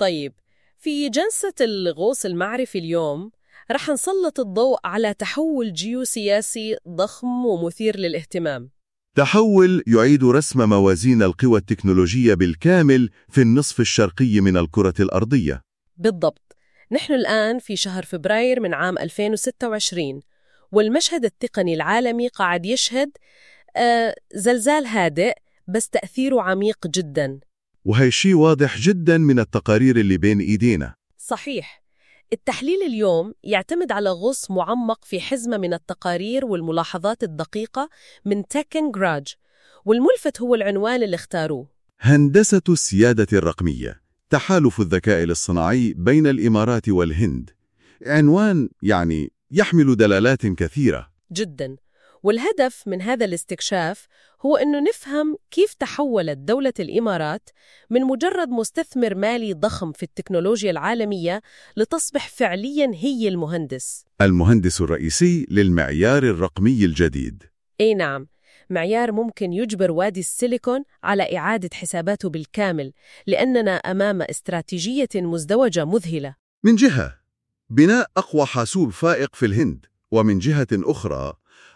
طيب، في جلسة الغوص المعرفي اليوم رح نسلط الضوء على تحول جيوسياسي ضخم ومثير للاهتمام. تحول يعيد رسم موازين القوى التكنولوجية بالكامل في النصف الشرقي من الكرة الأرضية. بالضبط، نحن الآن في شهر فبراير من عام 2026، والمشهد التقني العالمي قاعد يشهد زلزال هادئ بس تأثيره عميق جداً. وهي شيء واضح جدا من التقارير اللي بين إيدينا. صحيح. التحليل اليوم يعتمد على غوص معمق في حزمة من التقارير والملاحظات الدقيقة من تكن جراج، والملفت هو العنوان اللي اختاروه: هندسة السيادة الرقمية، تحالف الذكاء الاصطناعي بين الإمارات والهند. عنوان يحمل دلالات كثيرة جداً. والهدف من هذا الاستكشاف هو أنه نفهم كيف تحولت دولة الإمارات من مجرد مستثمر مالي ضخم في التكنولوجيا العالمية لتصبح فعلياً هي المهندس الرئيسي للمعيار الرقمي الجديد. أي نعم، معيار ممكن يجبر وادي السيليكون على إعادة حساباته بالكامل، لأننا أمام استراتيجية مزدوجة مذهلة. من جهة بناء أقوى حاسوب فائق في الهند، ومن جهة أخرى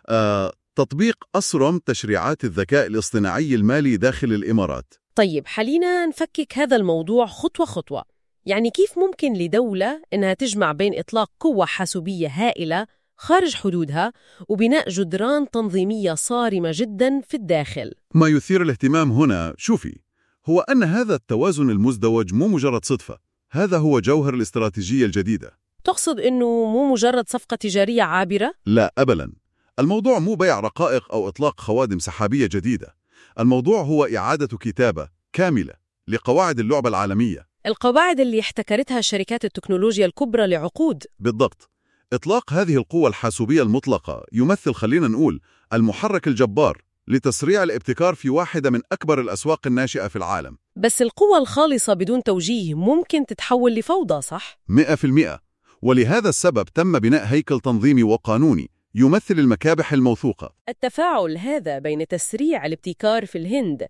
تطبيق أصرم تشريعات الذكاء الاصطناعي المالي داخل الإمارات. طيب، خلينا نفكك هذا الموضوع خطوة خطوة. كيف ممكن لدولة إنها تجمع بين إطلاق قوة حاسوبية هائلة خارج حدودها وبناء جدران تنظيمية صارمة جدا في الداخل؟ ما يثير الاهتمام هنا هو أن هذا التوازن المزدوج مو مجرد صدفة، هذا هو جوهر الاستراتيجية الجديدة. تقصد إنه مو مجرد صفقة تجارية عابرة؟ لا أبداً، الموضوع مو بيع رقائق أو إطلاق خوادم سحابية جديدة. الموضوع هو إعادة كتابة كاملة لقواعد اللعبة العالمية، القواعد اللي احتكرتها شركات التكنولوجيا الكبرى لعقود. بالضبط. إطلاق هذه القوة الحاسوبية المطلقة يمثل، خلينا نقول، المحرك الجبار لتسريع الابتكار في واحدة من أكبر الأسواق الناشئة في العالم. بس القوة الخالصة بدون توجيه ممكن تتحول لفوضى، صح؟ 100%. ولهذا السبب تم بناء هيكل تنظيمي وقانوني يمثل المكابح الموثوقة. التفاعل هذا بين تسريع الابتكار في الهند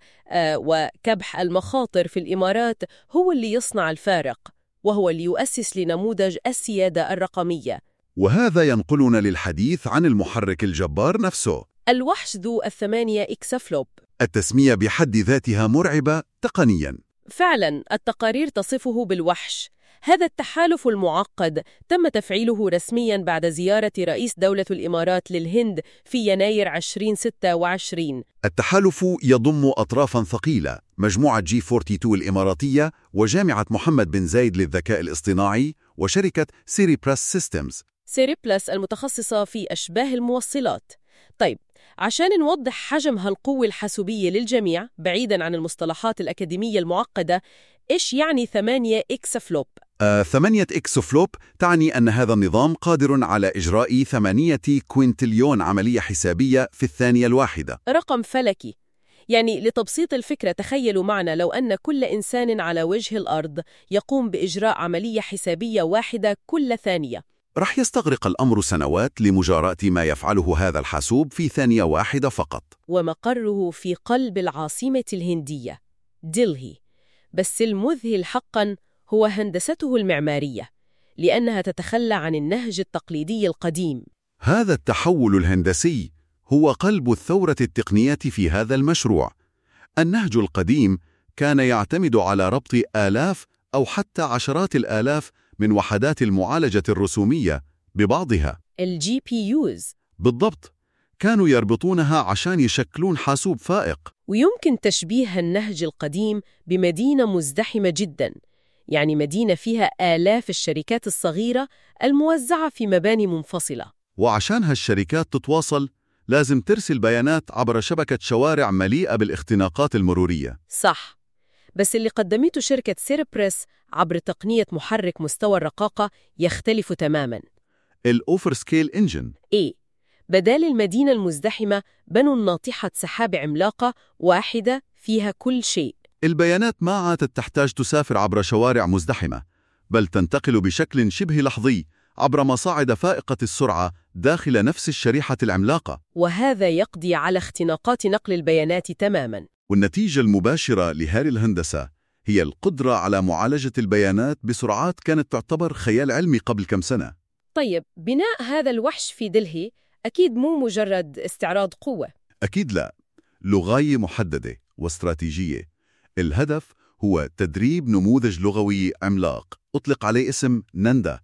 وكبح المخاطر في الإمارات هو اللي يصنع الفارق، وهو اللي يؤسس لنموذج السيادة الرقمية. وهذا ينقلنا للحديث عن المحرك الجبار نفسه، الوحش ذو 8 إكسافلوب. التسمية بحد ذاتها مرعبة تقنياً. فعلاً، التقارير تصفه بالوحش. هذا التحالف المعقد تم تفعيله رسمياً بعد زيارة رئيس دولة الإمارات للهند في يناير 2026. التحالف يضم أطرافاً ثقيلة، مجموعة G42 الإماراتية، وجامعة محمد بن زايد للذكاء الاصطناعي، وشركة سيريبراس سيستمز. سيريبلاس المتخصصة في أشباه الموصلات. طيب، عشان نوضح حجم هالقوة الحاسوبية للجميع بعيداً عن المصطلحات الأكاديمية المعقدة، إيش يعني 8 إكسافلوب؟ 8 إكسافلوب تعني أن هذا النظام قادر على إجراء 8 كوينتليون عملية حسابية في الثانية الواحدة. رقم فلكي. لتبسيط الفكرة، تخيلوا معنا لو أن كل إنسان على وجه الأرض يقوم بإجراء عملية حسابية واحدة كل ثانية. رح يستغرق الأمر سنوات لمجاراة ما يفعله هذا الحاسوب في ثانية واحدة فقط. ومقره في قلب العاصمة الهندية دلهي. بس المذهل حقاً هو هندسته المعمارية، لأنها تتخلى عن النهج التقليدي القديم. هذا التحول الهندسي هو قلب الثورة التقنية في هذا المشروع. النهج القديم كان يعتمد على ربط آلاف أو حتى عشرات الآلاف من وحدات المعالجة الرسومية ببعضها، الGPUs. بالضبط، كانوا يربطونها عشان يشكلون حاسوب فائق. ويمكن تشبيه النهج القديم بمدينة مزدحمة جداً، مدينة فيها آلاف الشركات الصغيرة الموزعة في مباني منفصلة. وعشان هالشركات تتواصل لازم ترسل بيانات عبر شبكة شوارع مليئة بالاختناقات المرورية. صح. بس اللي قدمته شركة سيريبراس عبر تقنية محرك مستوى الرقاقة يختلف تماماً. الأوفر سكيل إنجن. بدال المدينة المزدحمة بنوا ناطحة سحاب عملاقة واحدة فيها كل شيء. البيانات ما عادت تحتاج تسافر عبر شوارع مزدحمة، بل تنتقل بشكل شبه لحظي عبر مصاعد فائقة السرعة داخل نفس الشريحة العملاقة. وهذا يقضي على اختناقات نقل البيانات تماماً. والنتيجة المباشرة لهذه الهندسة هي القدرة على معالجة البيانات بسرعات كانت تعتبر خيال علمي قبل كم سنة. طيب، بناء هذا الوحش في دلهي أكيد مو مجرد استعراض قوة. أكيد لا، له غاية محددة واستراتيجية. الهدف هو تدريب نموذج لغوي عملاق أطلق عليه اسم ناندا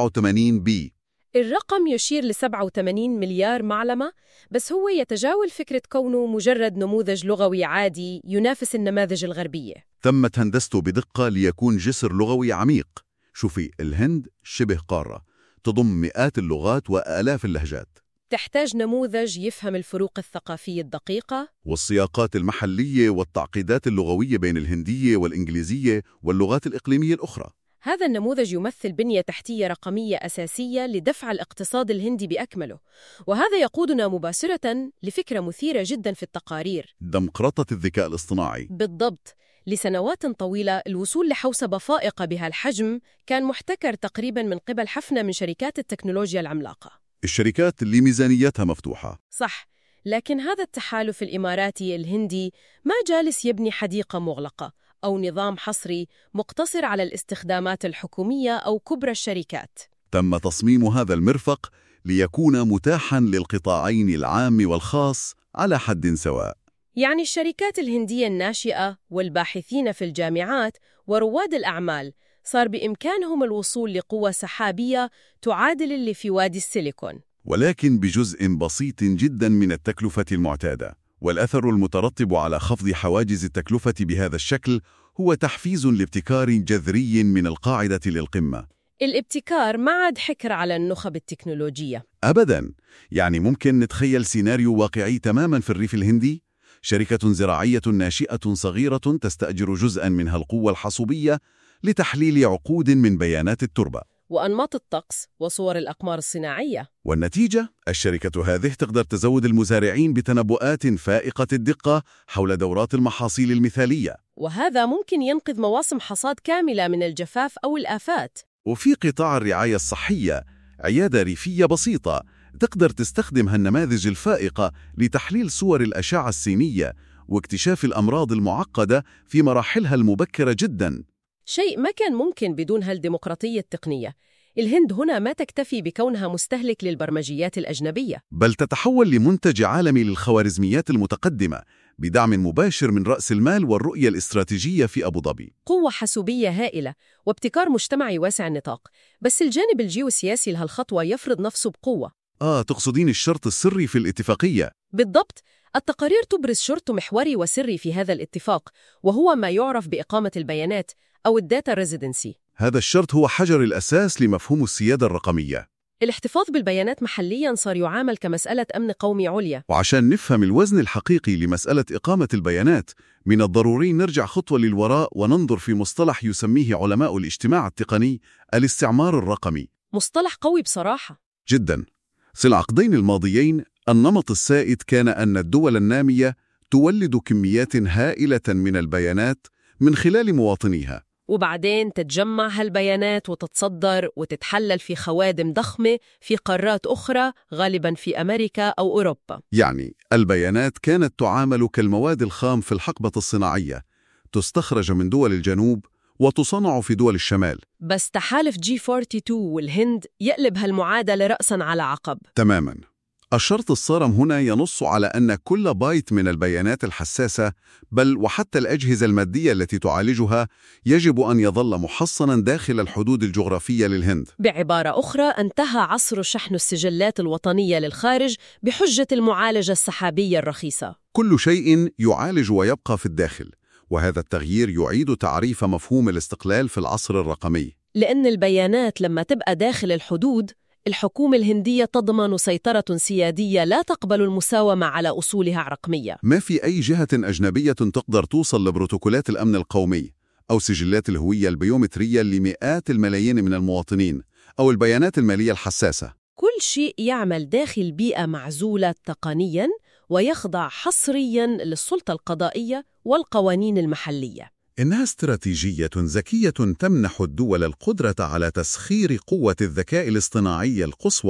87B. الرقم يشير ل 87 مليار معلمة، بس هو يتجاوز فكرة كونه مجرد نموذج لغوي عادي ينافس النماذج الغربية. تمت هندسته بدقة ليكون جسر لغوي عميق. شوفي، الهند شبه قارة تضم مئات اللغات وآلاف اللهجات. تحتاج نموذج يفهم الفروق الثقافية الدقيقة والسياقات المحلية والتعقيدات اللغوية بين الهندية والإنجليزية واللغات الإقليمية الأخرى. هذا النموذج يمثل بنية تحتية رقمية أساسية لدفع الاقتصاد الهندي بأكمله، وهذا يقودنا مباشرة لفكرة مثيرة جدا في التقارير. دمقراطة الذكاء الاصطناعي. بالضبط. لسنوات طويلة الوصول لحوسبة فائقة بهالحجم كان محتكر تقريبا من قبل حفنة من شركات التكنولوجيا العملاقة. الشركات اللي ميزانيتها مفتوحة. صح، لكن هذا التحالف الإماراتي الهندي ما جالس يبني حديقة مغلقة أو نظام حصري مقتصر على الاستخدامات الحكومية أو كبرى الشركات. تم تصميم هذا المرفق ليكون متاحاً للقطاعين العام والخاص على حد سواء. يعني الشركات الهندية الناشئة والباحثين في الجامعات ورواد الأعمال صار بإمكانهم الوصول لقوة سحابية تعادل اللي في وادي السيليكون، ولكن بجزء بسيط جداً من التكلفة المعتادة. والأثر المترتب على خفض حواجز التكلفة بهذا الشكل هو تحفيز لابتكار جذري من القاعدة للقمة. الابتكار ما عاد حكر على النخب التكنولوجية أبداً. يعني ممكن نتخيل سيناريو واقعي تماماً في الريف الهندي. شركة زراعية ناشئة صغيرة تستأجر جزءاً من القوة الحاسوبية لتحليل عقود من بيانات التربة وأنماط الطقس وصور الأقمار الصناعية. والنتيجة، الشركة هذه تقدر تزود المزارعين بتنبؤات فائقة الدقة حول دورات المحاصيل المثالية، وهذا ممكن ينقذ مواسم حصاد كاملة من الجفاف أو الآفات. وفي قطاع الرعاية الصحية، عيادة ريفية بسيطة تقدر تستخدم هالنماذج الفائقة لتحليل صور الأشعة السينية واكتشاف الأمراض المعقدة في مراحلها المبكرة جداً. شيء ما كان ممكن بدون هالديمقراطية التقنية. الهند هنا ما تكتفي بكونها مستهلك للبرمجيات الأجنبية، بل تتحول لمنتج عالمي للخوارزميات المتقدمة بدعم مباشر من رأس المال والرؤية الاستراتيجية في أبو ظبي. قوة حاسوبية هائلة وابتكار مجتمعي واسع النطاق. بس الجانب الجيوسياسي لهالخطوة يفرض نفسه بقوة. تقصدين الشرط السري في الاتفاقية؟ بالضبط. التقارير تبرز شرط محوري وسري في هذا الاتفاق، وهو ما يعرف بإقامة البيانات أو الداتا ريزيدنسي. هذا الشرط هو حجر الأساس لمفهوم السيادة الرقمية. الاحتفاظ بالبيانات محلياً صار يعامل كمسألة أمن قومي عليا. وعشان نفهم الوزن الحقيقي لمسألة إقامة البيانات، من الضروري نرجع خطوة للوراء وننظر في مصطلح يسميه علماء الاجتماع التقني الاستعمار الرقمي. مصطلح قوي بصراحة. جداً. في العقدين الماضيين، النمط السائد كان أن الدول النامية تولد كميات هائلة من البيانات من خلال مواطنيها، وبعدين تتجمع هالبيانات وتتصدر وتتحلل في خوادم ضخمة في قارات أخرى، غالباً في أمريكا أو أوروبا. يعني البيانات كانت تعامل كالمواد الخام في الحقبة الصناعية، تستخرج من دول الجنوب وتصنع في دول الشمال. بس تحالف G42 والهند يقلب هالمعادلة رأساً على عقب. تماماً. الشرط الصارم هنا ينص على أن كل بايت من البيانات الحساسة، بل وحتى الأجهزة المادية التي تعالجها، يجب أن يظل محصناً داخل الحدود الجغرافية للهند. بعبارة أخرى، انتهى عصر شحن السجلات الوطنية للخارج بحجة المعالجة السحابية الرخيصة. كل شيء يعالج ويبقى في الداخل، وهذا التغيير يعيد تعريف مفهوم الاستقلال في العصر الرقمي. لأن البيانات لما تبقى داخل الحدود، الحكومة الهندية تضمن سيطرة سيادية لا تقبل المساومة على أصولها رقمية. ما في أي جهة أجنبية تقدر توصل لبروتوكولات الأمن القومي أو سجلات الهوية البيومترية لمئات الملايين من المواطنين أو البيانات المالية الحساسة. كل شيء يعمل داخل بيئة معزولة تقنياً ويخضع حصرياً للسلطة القضائية والقوانين المحلية. إنها استراتيجية ذكية تمنح الدول القدرة على تسخير قوة الذكاء الاصطناعي القصوى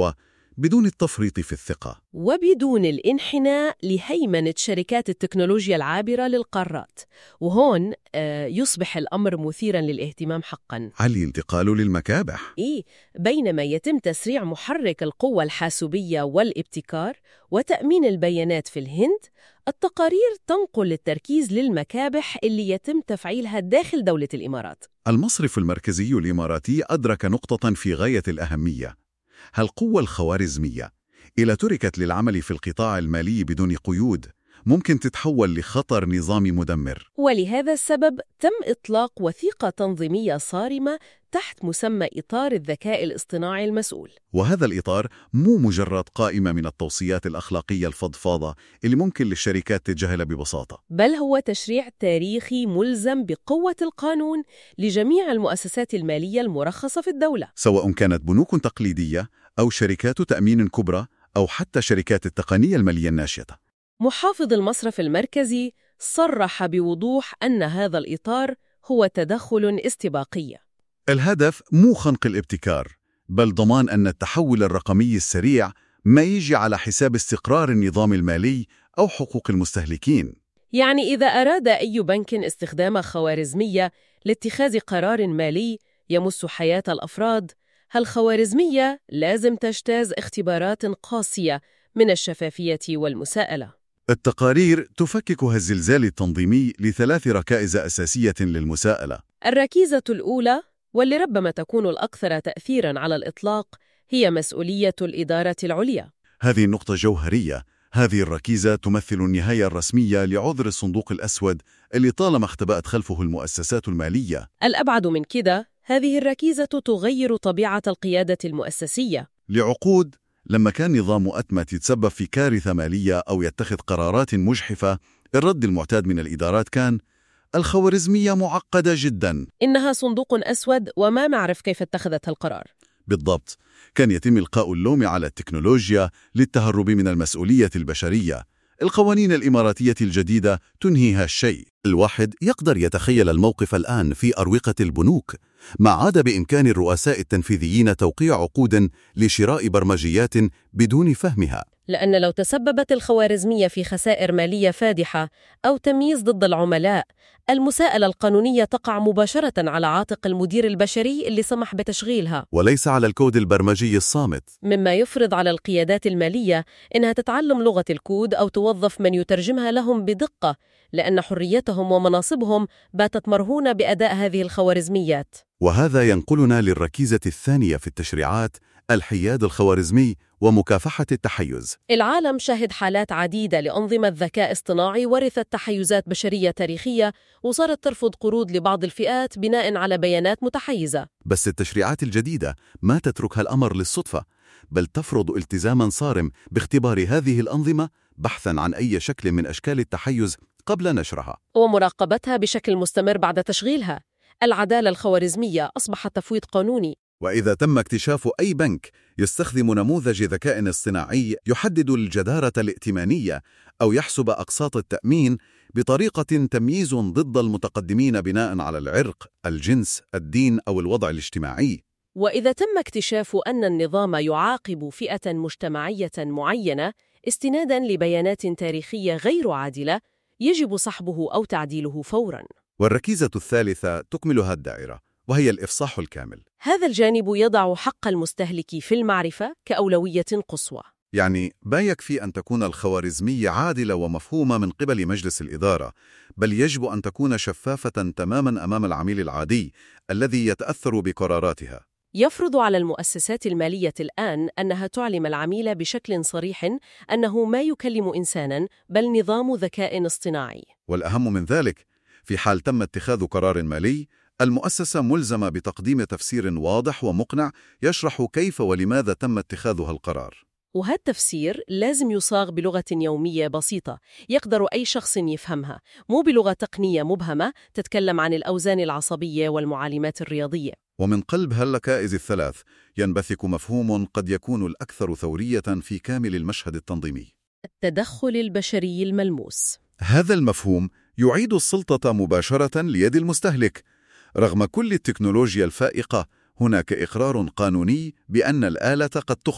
بدون التفريط في الثقة. وبدون الانحناء لهيمنة شركات التكنولوجيا العابرة للقارات. وهون يصبح الأمر مثيراً للاهتمام حقاً. علي الانتقال للمكابح. بينما يتم تسريع محرك القوة الحاسوبية والابتكار وتأمين البيانات في الهند، التقارير تنقل التركيز للمكابح اللي يتم تفعيلها داخل دولة الإمارات. المصرف المركزي الإماراتي أدرك نقطة في غاية الأهمية. هالقوة الخوارزمية إذا تركت للعمل في القطاع المالي بدون قيود ممكن تتحول لخطر نظامي مدمر. ولهذا السبب تم إطلاق وثيقة تنظيمية صارمة تحت مسمى إطار الذكاء الاصطناعي المسؤول. وهذا الإطار مو مجرد قائمة من التوصيات الأخلاقية الفضفاضة اللي ممكن للشركات تتجاهلها ببساطة، بل هو تشريع تاريخي ملزم بقوة القانون لجميع المؤسسات المالية المرخصة في الدولة، سواء كانت بنوك تقليدية أو شركات تأمين كبرى أو حتى شركات التقنية المالية الناشطة. محافظ المصرف المركزي صرح بوضوح أن هذا الإطار هو تدخل استباقي. الهدف مو خنق الابتكار، بل ضمان أن التحول الرقمي السريع ما يجي على حساب استقرار النظام المالي أو حقوق المستهلكين. يعني إذا أراد أي بنك استخدام خوارزمية لاتخاذ قرار مالي يمس حياة الأفراد، هالخوارزمية لازم تجتاز اختبارات قاسية من الشفافية والمساءلة. التقارير تفكك الزلزال التنظيمي ل3 ركائز أساسية للمساءلة. الركيزة الأولى، واللي ربما تكون الأكثر تأثيراً على الإطلاق، هي مسؤولية الإدارة العليا. هذه النقطة جوهرية. هذه الركيزة تمثل النهاية الرسمية لعذر الصندوق الأسود اللي طالما اختبأت خلفه المؤسسات المالية. الأبعد من كده، هذه الركيزة تغير طبيعة القيادة المؤسسية. لعقود لما كان نظام أتمت يتسبب في كارثة مالية أو يتخذ قرارات مجحفة، الرد المعتاد من الإدارات كان الخوارزمية معقدة جدا، إنها صندوق أسود وما معرف كيف اتخذت القرار. بالضبط. كان يتم إلقاء اللوم على التكنولوجيا للتهرب من المسؤولية البشرية. القوانين الإماراتية الجديدة تنهي هالشيء. الواحد يقدر يتخيل الموقف الآن في أروقة البنوك، ما عاد بإمكان الرؤساء التنفيذيين توقيع عقود لشراء برمجيات بدون فهمها. لأن لو تسببت الخوارزمية في خسائر مالية فادحة أو تمييز ضد العملاء، المساءلة القانونية تقع مباشرة على عاتق المدير البشري اللي سمح بتشغيلها، وليس على الكود البرمجي الصامت، مما يفرض على القيادات المالية إنها تتعلم لغة الكود أو توظف من يترجمها لهم بدقة، لأن حريتهم ومناصبهم باتت مرهونة بأداء هذه الخوارزميات. وهذا ينقلنا للركيزة الثانية في التشريعات: الحياد الخوارزمي ومكافحة التحيز. العالم شهد حالات عديدة لأنظمة ذكاء اصطناعي ورثت تحيزات بشرية تاريخية وصارت ترفض قروض لبعض الفئات بناء على بيانات متحيزة. بس التشريعات الجديدة ما تترك هالأمر للصدفة، بل تفرض التزاماً صارم باختبار هذه الأنظمة بحثاً عن أي شكل من أشكال التحيز قبل نشرها ومراقبتها بشكل مستمر بعد تشغيلها. العدالة الخوارزمية أصبحت تفويض قانوني. وإذا تم اكتشاف أي بنك يستخدم نموذج ذكاء اصطناعي يحدد الجدارة الائتمانية أو يحسب أقساط التأمين بطريقة تمييز ضد المتقدمين بناء على العرق، الجنس، الدين أو الوضع الاجتماعي، وإذا تم اكتشاف أن النظام يعاقب فئة مجتمعية معينة استناداً لبيانات تاريخية غير عادلة، يجب سحبه أو تعديله فوراً. والركيزة الثالثة تكملها الدائرة، وهي الإفصاح الكامل. هذا الجانب يضع حق المستهلك في المعرفة كأولوية قصوى. يعني لا يكفي أن تكون الخوارزمية عادلة ومفهومة من قبل مجلس الإدارة، بل يجب أن تكون شفافة تماماً أمام العميل العادي الذي يتأثر بقراراتها. يفرض على المؤسسات المالية الآن أنها تعلم العميل بشكل صريح أنه ما يكلم إنساناً بل نظام ذكاء اصطناعي. والأهم من ذلك، في حال تم اتخاذ قرار مالي، المؤسسة ملزمة بتقديم تفسير واضح ومقنع يشرح كيف ولماذا تم اتخاذها القرار. وهذا التفسير لازم يصاغ بلغة يومية بسيطة يقدر أي شخص يفهمها، مو بلغة تقنية مبهمة تتكلم عن الأوزان العصبية والمعالمات الرياضية. ومن قلب هالركائز الثلاث ينبثق مفهوم قد يكون الأكثر ثورية في كامل المشهد التنظيمي: التدخل البشري الملموس. هذا المفهوم يعيد السلطة مباشرة ليد المستهلك. رغم كل التكنولوجيا الفائقة، هناك إقرار قانوني بأن الآلة قد تخطئ،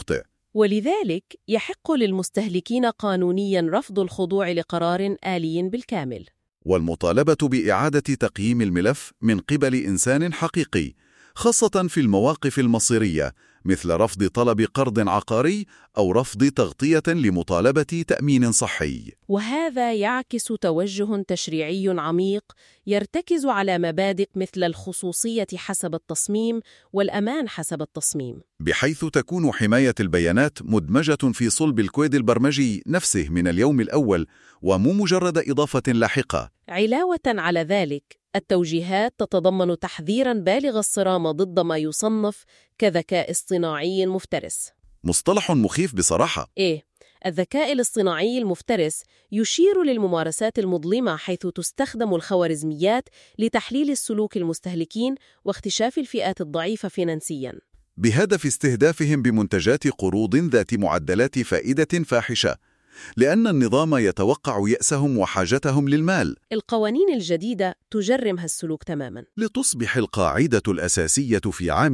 ولذلك يحق للمستهلكين قانونياً رفض الخضوع لقرار آلي بالكامل. والمطالبة بإعادة تقييم الملف من قبل إنسان حقيقي، خاصة في المواقف المصيرية مثل رفض طلب قرض عقاري أو رفض تغطية لمطالبة تأمين صحي. وهذا يعكس توجه تشريعي عميق يرتكز على مبادئ مثل الخصوصية حسب التصميم والأمان حسب التصميم، بحيث تكون حماية البيانات مدمجة في صلب الكود البرمجي نفسه من اليوم الأول ومو مجرد إضافة لاحقة. علاوة على ذلك، التوجيهات تتضمن تحذيراً بالغ الصرامة ضد ما يصنف كذكاء اصطناعي مفترس. مصطلح مخيف بصراحة. الذكاء الاصطناعي المفترس يشير للممارسات المظلمة، حيث تستخدم الخوارزميات لتحليل السلوك المستهلكين واختشاف الفئات الضعيفة فينانسياً، بهدف استهدافهم بمنتجات قروض ذات معدلات فائدة فاحشة، لأن النظام يتوقع يأسهم وحاجتهم للمال. القوانين الجديدة تجرم هالسلوك تماماً. لتصبح القاعدة الأساسية في عام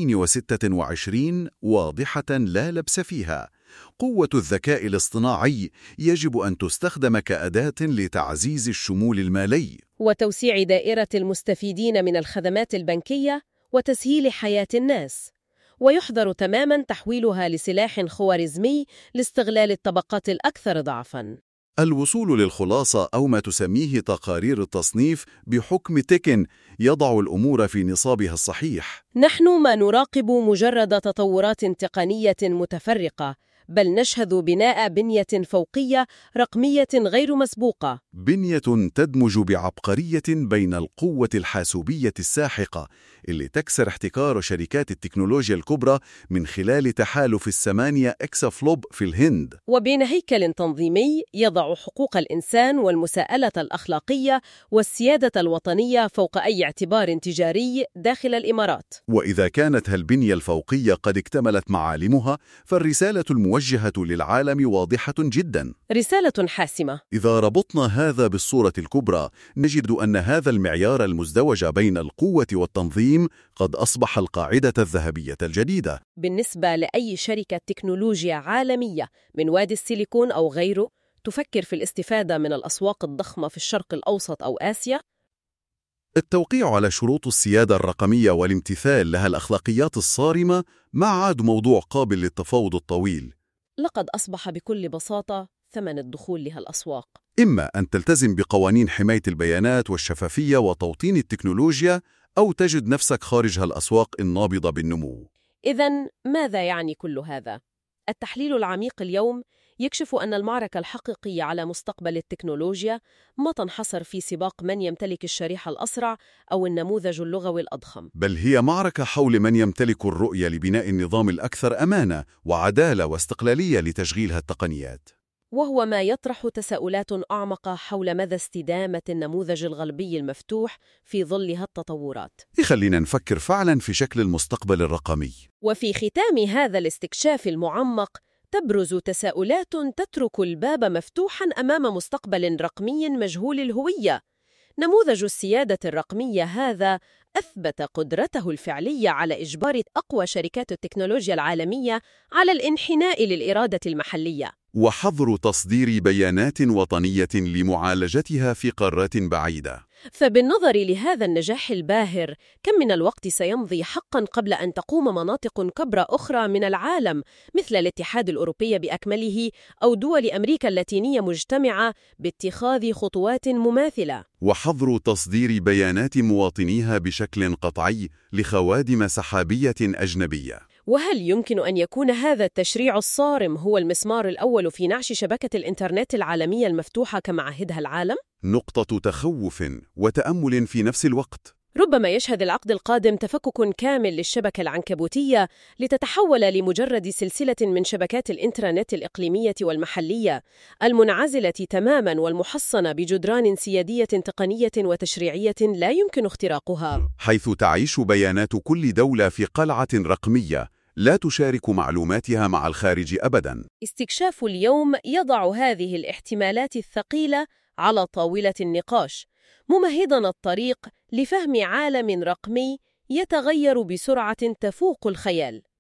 2026 واضحة لا لبس فيها: قوة الذكاء الاصطناعي يجب أن تستخدم كأداة لتعزيز الشمول المالي وتوسيع دائرة المستفيدين من الخدمات البنكية وتسهيل حياة الناس، ويحظر تماماً تحويلها لسلاح خوارزمي لاستغلال الطبقات الأكثر ضعفاً. الوصول للخلاصة أو ما تسميه تقارير التصنيف بحكم تكن يضع الأمور في نصابها الصحيح. نحن ما نراقب مجرد تطورات تقنية متفرقة، بل نشهد بناء بنية فوقية رقمية غير مسبوقة، بنية تدمج بعبقرية بين القوة الحاسوبية الساحقة اللي تكسر احتكار شركات التكنولوجيا الكبرى من خلال تحالف الثمانية إكسافلوب في الهند، وبين هيكل تنظيمي يضع حقوق الإنسان والمساءلة الأخلاقية والسيادة الوطنية فوق أي اعتبار تجاري داخل الإمارات. وإذا كانت هالبنية الفوقية قد اكتملت معالمها، فالرسالة الموجهة للعالم واضحة جدا. رسالة حاسمة. إذا ربطنا هذا بالصورة الكبرى، نجد أن هذا المعيار المزدوج بين القوة والتنظيم قد أصبح القاعدة الذهبية الجديدة. بالنسبة لأي شركة تكنولوجيا عالمية من وادي السيليكون أو غيره تفكر في الاستفادة من الأسواق الضخمة في الشرق الأوسط أو آسيا، التوقيع على شروط السيادة الرقمية والامتثال لها الأخلاقيات الصارمة ما عاد موضوع قابل للتفاوض الطويل. لقد أصبح بكل بساطة ثمن الدخول لها الأسواق. إما أن تلتزم بقوانين حماية البيانات والشفافية وتوطين التكنولوجيا، أو تجد نفسك خارج هالأسواق النابضة بالنمو. إذن ماذا يعني كل هذا؟ التحليل العميق اليوم يكشف أن المعركة الحقيقية على مستقبل التكنولوجيا ما تنحصر في سباق من يمتلك الشريحة الأسرع أو النموذج اللغوي الأضخم، بل هي معركة حول من يمتلك الرؤية لبناء النظام الأكثر أمانة وعدالة واستقلالية لتشغيل هالتقنيات. وهو ما يطرح تساؤلات أعمق حول مدى استدامة النموذج الغربي المفتوح في ظل هالتطورات. خلينا نفكر فعلا في شكل المستقبل الرقمي. وفي ختام هذا الاستكشاف المعمق تبرز تساؤلات تترك الباب مفتوحاً أمام مستقبل رقمي مجهول الهوية. نموذج السيادة الرقمية هذا أثبت قدرته الفعلية على إجبار أقوى شركات التكنولوجيا العالمية على الانحناء للإرادة المحلية وحظر تصدير بيانات وطنية لمعالجتها في قارات بعيدة. فبالنظر لهذا النجاح الباهر، كم من الوقت سيمضي حقاً قبل أن تقوم مناطق كبرى أخرى من العالم مثل الاتحاد الأوروبي بأكمله أو دول أمريكا اللاتينية مجتمعة باتخاذ خطوات مماثلة، وحظر تصدير بيانات مواطنيها بشكل قطعي لخوادم سحابية أجنبية. وهل يمكن أن يكون هذا التشريع الصارم هو المسمار الأول في نعش شبكة الإنترنت العالمية المفتوحة كما عهدها العالم؟ نقطة تخوف وتأمل في نفس الوقت. ربما يشهد العقد القادم تفكك كامل للشبكة العنكبوتية لتتحول لمجرد سلسلة من شبكات الإنترنت الإقليمية والمحلية المنعزلة تماماً والمحصنة بجدران سيادية تقنية وتشريعية لا يمكن اختراقها، حيث تعيش بيانات كل دولة في قلعة رقمية لا تشارك معلوماتها مع الخارج أبداً. استكشاف اليوم يضع هذه الاحتمالات الثقيلة على طاولة النقاش، ممهداً الطريق لفهم عالم رقمي يتغير بسرعة تفوق الخيال.